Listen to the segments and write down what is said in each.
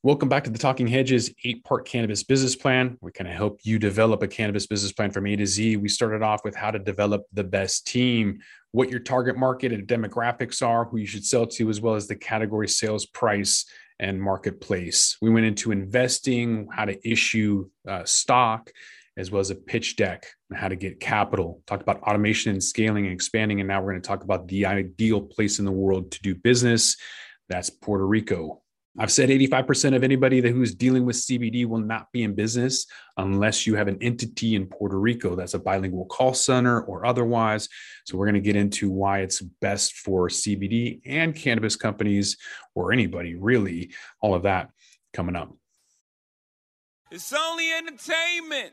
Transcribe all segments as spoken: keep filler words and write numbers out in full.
Welcome back to the Talking Hedges eight-part cannabis business plan. We kind of help you develop a cannabis business plan from A to Z. We started off with how to develop the best team, what your target market and demographics are, who you should sell to, as well as the category, sales price, and marketplace. We went into investing, how to issue uh, stock, as well as a pitch deck and how to get capital. Talked about automation and scaling and expanding, and now we're going to talk about the ideal place in the world to do business. That's Puerto Rico. I've said eighty-five percent of anybody that who's dealing with C B D will not be in business unless you have an entity in Puerto Rico that's a bilingual call center or otherwise. So we're going to get into why it's best for C B D and cannabis companies or anybody, really, all of that coming up. It's only entertainment.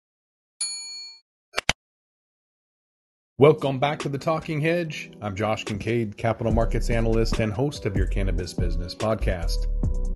Welcome back to the Talking Hedge. I'm Josh Kincaid, capital markets analyst and host of your Cannabis Business Podcast.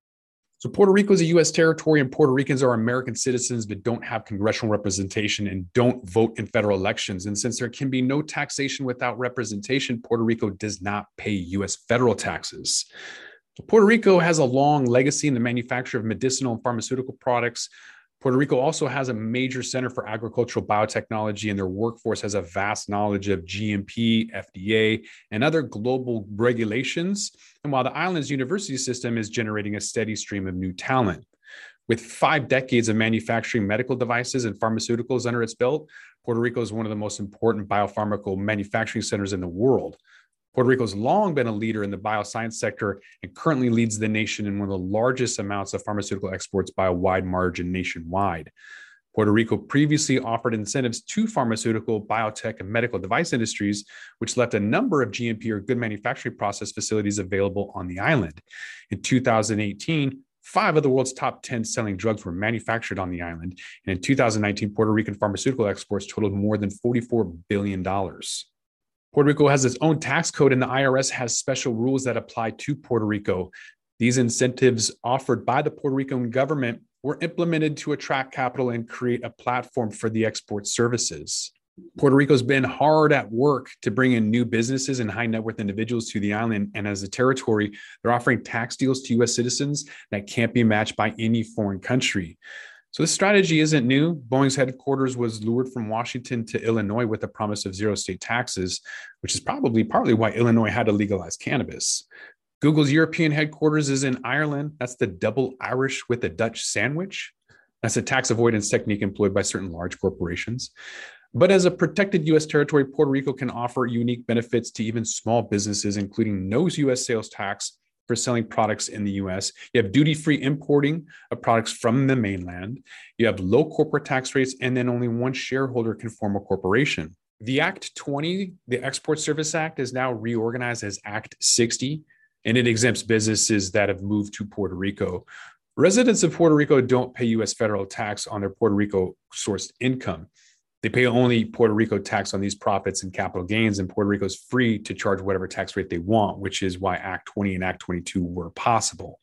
So Puerto Rico is a U S territory, and Puerto Ricans are American citizens that don't have congressional representation and don't vote in federal elections. And since there can be no taxation without representation, Puerto Rico does not pay U S federal taxes. So Puerto Rico has a long legacy in the manufacture of medicinal and pharmaceutical products. Puerto Rico also has a major center for agricultural biotechnology, and their workforce has a vast knowledge of G M P, F D A, and other global regulations. And while the island's university system is generating a steady stream of new talent. With five decades of manufacturing medical devices and pharmaceuticals under its belt, Puerto Rico is one of the most important biopharmaceutical manufacturing centers in the world. Puerto Rico has long been a leader in the bioscience sector and currently leads the nation in one of the largest amounts of pharmaceutical exports by a wide margin nationwide. Puerto Rico previously offered incentives to pharmaceutical, biotech, and medical device industries, which left a number of G M P or good manufacturing process facilities available on the island. In two thousand eighteen, five of the world's top ten selling drugs were manufactured on the island. And in two thousand nineteen, Puerto Rican pharmaceutical exports totaled more than forty-four billion dollars. Puerto Rico has its own tax code, and the I R S has special rules that apply to Puerto Rico. These incentives offered by the Puerto Rican government were implemented to attract capital and create a platform for the export services. Puerto Rico's been hard at work to bring in new businesses and high net worth individuals to the island. And as a territory, they're offering tax deals to U S citizens that can't be matched by any foreign country. So this strategy isn't new. Boeing's headquarters was lured from Washington to Illinois with the promise of zero state taxes, which is probably partly why Illinois had to legalize cannabis. Google's European headquarters is in Ireland. That's the double Irish with a Dutch sandwich. That's a tax avoidance technique employed by certain large corporations. But as a protected U S territory, Puerto Rico can offer unique benefits to even small businesses, including no U S sales tax for selling products in the U S. You have duty-free importing of products from the mainland. You have low corporate tax rates, and then only one shareholder can form a corporation. The Act twenty, the Export Service Act, is now reorganized as Act sixty, and it exempts businesses that have moved to Puerto Rico. Residents of Puerto Rico don't pay U S federal tax on their Puerto Rico sourced income. They pay only Puerto Rico tax on these profits and capital gains, and Puerto Rico is free to charge whatever tax rate they want, which is why Act twenty and Act twenty-two were possible.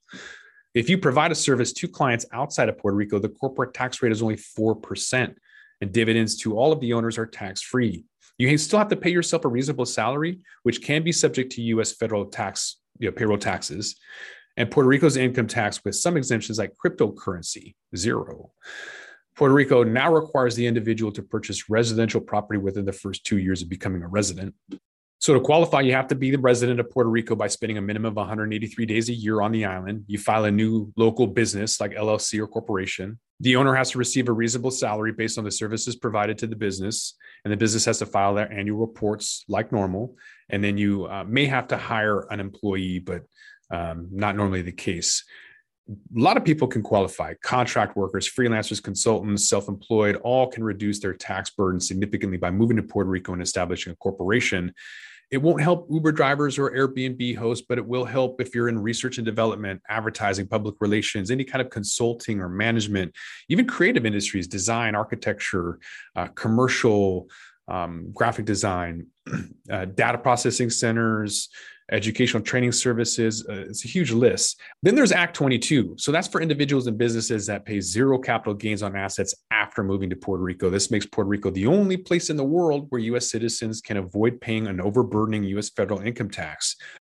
If you provide a service to clients outside of Puerto Rico, the corporate tax rate is only four percent, and dividends to all of the owners are tax-free. You still have to pay yourself a reasonable salary, which can be subject to U S federal tax, you know, payroll taxes, and Puerto Rico's income tax with some exemptions like cryptocurrency, zero. Puerto Rico now requires the individual to purchase residential property within the first two years of becoming a resident. So to qualify, you have to be the resident of Puerto Rico by spending a minimum of one hundred eighty-three days a year on the island. You file a new local business like L L C or corporation. The owner has to receive a reasonable salary based on the services provided to the business, and the business has to file their annual reports like normal. And then you uh, may have to hire an employee, but um, not normally the case. A lot of people can qualify. Contract workers, freelancers, consultants, self-employed, all can reduce their tax burden significantly by moving to Puerto Rico and establishing a corporation. It won't help Uber drivers or Airbnb hosts, but it will help if you're in research and development, advertising, public relations, any kind of consulting or management, even creative industries, design, architecture, uh, commercial, um, graphic design, uh, data processing centers, educational training services. Uh, it's a huge list. Then there's Act twenty-two. So that's for individuals and businesses that pay zero capital gains on assets after moving to Puerto Rico. This makes Puerto Rico the only place in the world where U S citizens can avoid paying an overburdening U S federal income tax.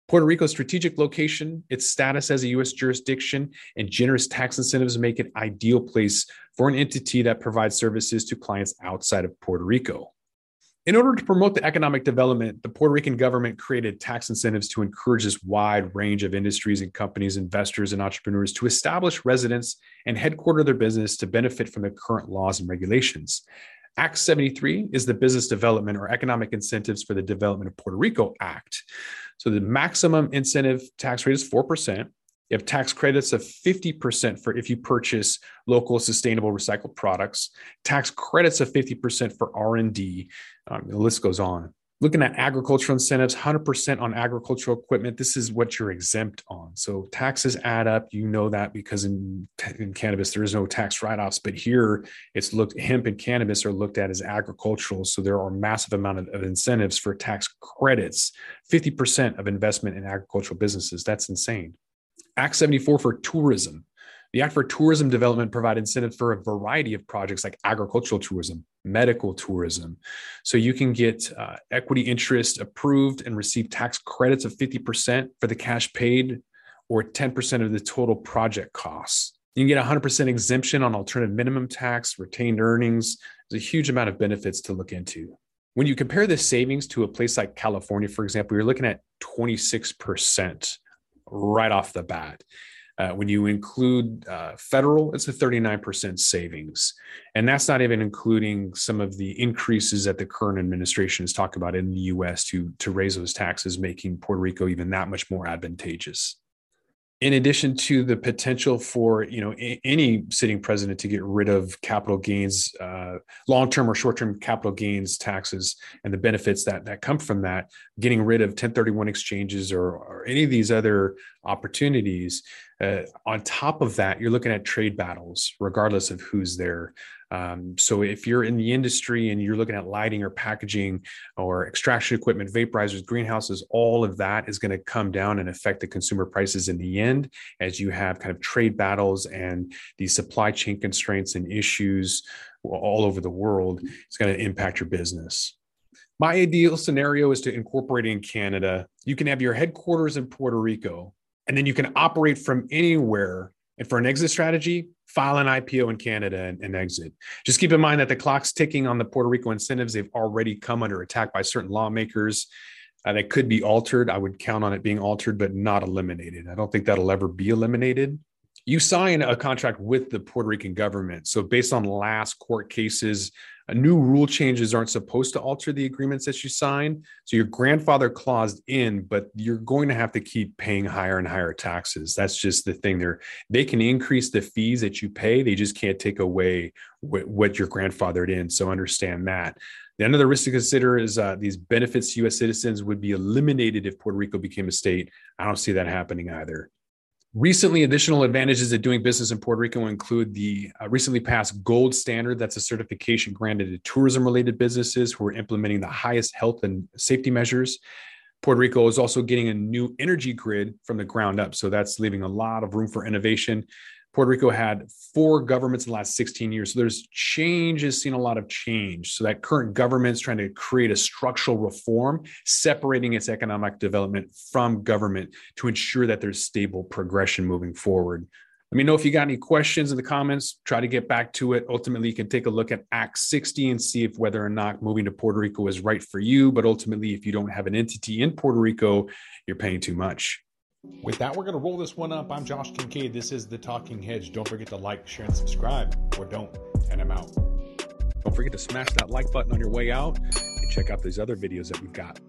Puerto Rico's strategic location, its status as a U S jurisdiction, and generous tax incentives make it an ideal place for an entity that provides services to clients outside of Puerto Rico. In order to promote the economic development, the Puerto Rican government created tax incentives to encourage this wide range of industries and companies, investors, and entrepreneurs to establish residence and headquarter their business to benefit from the current laws and regulations. Act seventy-three is the Business Development or Economic Incentives for the Development of Puerto Rico Act. So the maximum incentive tax rate is four percent. You have tax credits of fifty percent for if you purchase local, sustainable, recycled products, tax credits of fifty percent for R and D. Um, the list goes on. Looking at agricultural incentives, one hundred percent on agricultural equipment. This is what you're exempt on. So taxes add up. You know that because in, in cannabis, there is no tax write-offs. But here, it's looked hemp and cannabis are looked at as agricultural. So there are a massive amount of, of incentives for tax credits, fifty percent of investment in agricultural businesses. That's insane. Act seventy-four for tourism. The Act for Tourism Development provides incentives for a variety of projects like agricultural tourism, medical tourism. So you can get uh, equity interest approved and receive tax credits of fifty percent for the cash paid or ten percent of the total project costs. You can get one hundred percent exemption on alternative minimum tax, retained earnings. There's a huge amount of benefits to look into. When you compare the savings to a place like California, for example, you're looking at twenty-six percent right off the bat. Uh, when you include uh, federal, it's a thirty-nine percent savings. And that's not even including some of the increases that the current administration is talking about in the U S to, to raise those taxes, making Puerto Rico even that much more advantageous. In addition to the potential for, you know, a- any sitting president to get rid of capital gains, uh, long-term or short-term capital gains taxes and the benefits that, that come from that, getting rid of ten thirty-one exchanges or, or any of these other opportunities. Uh, on top of that, you're looking at trade battles, regardless of who's there. Um, so if you're in the industry and you're looking at lighting or packaging or extraction equipment, vaporizers, greenhouses, all of that is going to come down and affect the consumer prices in the end as you have kind of trade battles and the supply chain constraints and issues all over the world. It's going to impact your business. My ideal scenario is to incorporate in Canada. You can have your headquarters in Puerto Rico, and then you can operate from anywhere. And for an exit strategy, file an I P O in Canada and, and exit. Just keep in mind that the clock's ticking on the Puerto Rico incentives. They've already come under attack by certain lawmakers. Uh, that could be altered. I would count on it being altered, but not eliminated. I don't think that'll ever be eliminated. You sign a contract with the Puerto Rican government. So based on last court cases, uh, new rule changes aren't supposed to alter the agreements that you sign. So your grandfather clause in, but you're going to have to keep paying higher and higher taxes. That's just the thing. They're, they can increase the fees that you pay. They just can't take away what, what you're grandfathered in. So understand that. The another risk to consider is uh, these benefits to U S citizens would be eliminated if Puerto Rico became a state. I don't see that happening either. Recently, additional advantages of doing business in Puerto Rico include the uh, recently passed Gold Standard. That's a certification granted to tourism-related businesses who are implementing the highest health and safety measures. Puerto Rico is also getting a new energy grid from the ground up, so that's leaving a lot of room for innovation. Puerto Rico had four governments in the last sixteen years. So there's change, has seen a lot of change. So that current government's trying to create a structural reform, separating its economic development from government to ensure that there's stable progression moving forward. Let me know if you got any questions in the comments. Try to get back to it. Ultimately, you can take a look at Act sixty and see if whether or not moving to Puerto Rico is right for you. But ultimately, if you don't have an entity in Puerto Rico, you're paying too much. With that, we're going to roll this one up. I'm Josh Kincaid. This is The Talking Hedge. Don't forget to like, share, and subscribe, or don't, and I'm out. Don't forget to smash that like button on your way out and check out these other videos that we've got.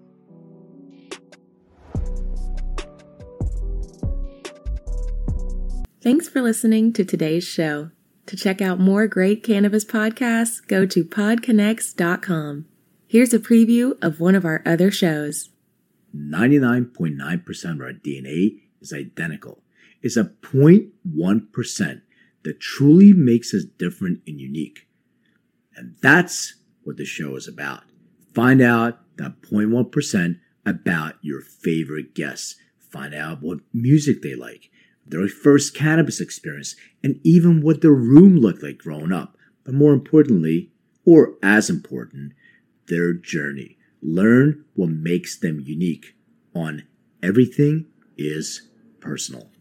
Thanks for listening to today's show. To check out more great cannabis podcasts, go to pod connects dot com. Here's a preview of one of our other shows. ninety-nine point nine percent of our D N A is identical. It's a zero point one percent that truly makes us different and unique. And that's what the show is about. Find out that zero point one percent about your favorite guests. Find out what music they like, their first cannabis experience, and even what their room looked like growing up. But more importantly, or as important, their journey. Learn what makes them unique on everything is personal.